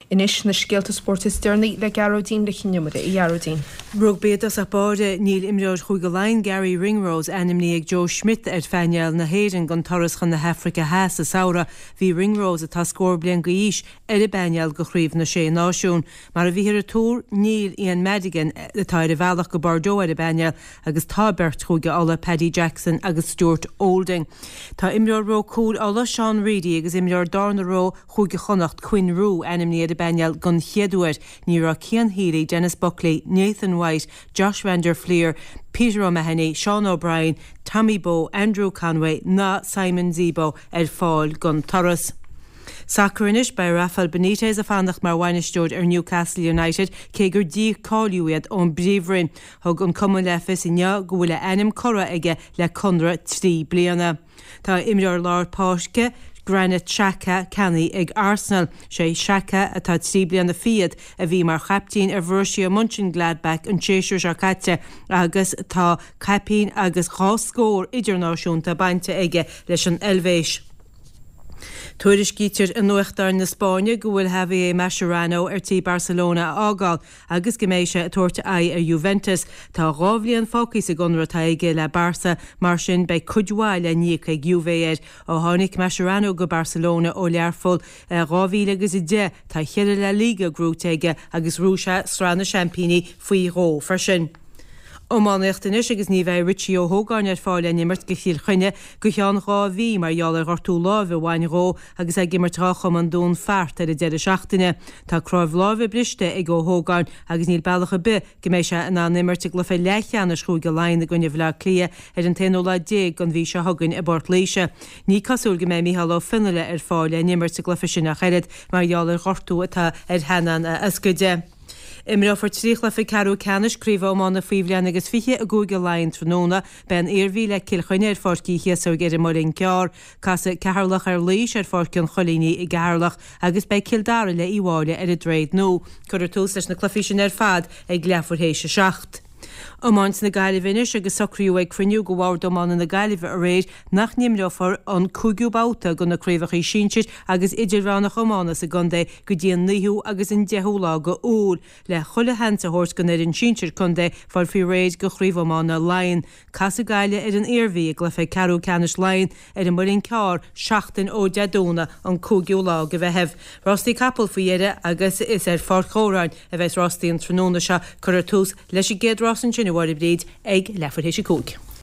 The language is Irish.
Inis na scéalta sporta stearnaí le Garrodín le chinneamara I Garrodín. Rugbétas a báde níl imreoir chuig go lein Gary Ringrose animní ag Joe Schmidt feinneal na héireann gan toras-chan na Hafrika Haas a saora hí Ringrose atá scór blian go ís beinneal go chríomh na sé náisiún. Mar a bhíhir a túr níl Ian Madigan atá ar a bhealach go Bordeaux beinneal agus tá bert chuige alla Paddy Jackson agus Stuart Olding. Tá imreoir ró cúl alla Sean Reedy agus imreoir darna ró chuige chonacht Quinn Roo animní beinneal gan cheadúir ní ra Cian Healy, Dennis Buckley, Nathan White, Josh Vander Fleer, Peter O'Mahony, Sean O'Brien, Tommy Bowe, Andrew Conway na Simon Zebo fáil gan toras. Sacranish by Rafael Benitez a fannach mar bhainisteoid Newcastle United cé gur dí cáiliúiad ón bríomhrin thug an cumann lefis I nea go bhfuil enim cora aige le conra 3 bliana. Tá imreoir lár páisce Granit Xhaka Kenny ag Arsenal sé Xhaka atá 3 bliana fiad a bhí mar chaptín Borussia Mönchengladbach an Cheshire Sharkate agus tá capín agus chá scór idirnáisiúnta bainte aige leis an elvéis. Tuairis gítir an nuachtar na Spáine go bhfuil Javier Mascherano tí Barcelona ágáil agus goméise a tuairte ar Juventus tá rábhlíonn fócaí a gunratá aige le Barca mar sin bei cudháil le níoc ag Juve ó tháinig Mascherano go Barcelona ó learfol 2010 tá cheile le Liga grúteige agus rúise strana champíní faoi ró farsin. Ómánaíochtanis agus ní bheith Richie O'Hogan fáil le nimmert go chiil chuine go cheann ráhí mar geall gartú lábh bhain ró agus ag gimmar tracham an dún feart ar a deire seachtaine. Tá cráibh lábh briste ag O'Hogan agus níl bailach a bit goméise an nimmert le fé leithcheannas chuig go lein a gunne bhla clia ar an téóla dé gan bhí se hagann I bort léise. Ní casúil go mé Mícheál Ó Finnile fáil le nimmert le fisin nach chead mar geall gartú atá henan a ascuide. Imre for tríchla fi carú canis críomh mána faoimhlean agus fiche a gúige lein tróna ben éirhí le cilchuine fórcíché so géidir mar in cear casa ceharlach líis fórcin cholíní I ghearlach agus bei cildára le íháile a dréid nó chur tús leis na clufisin fad ag gleafurhéise seacht. Amáint na gaiilehhinis agus socrú ag cruniú go bhhar domán na gaiileh a réir nach nimreofar an cúgiúbáta go naréomhach í sinseid agus idirránach chomána sa gandé go dtíon níú agus in deúlá go úl le chola hensa hort gan ar an sinseir chundé far fi réid go chríomhána lein. Casa gaile ar an éirhí le fé carú canis lein ar an marin ceár seachtain ó deadúna an cúgiúlá go bheith heh. Rostí capal faoiére agus is ar fort chóráin a bheith rostí an tróna se chur tús leis I géad Ross an sin bhir bríd ag lefuirhééis cúg.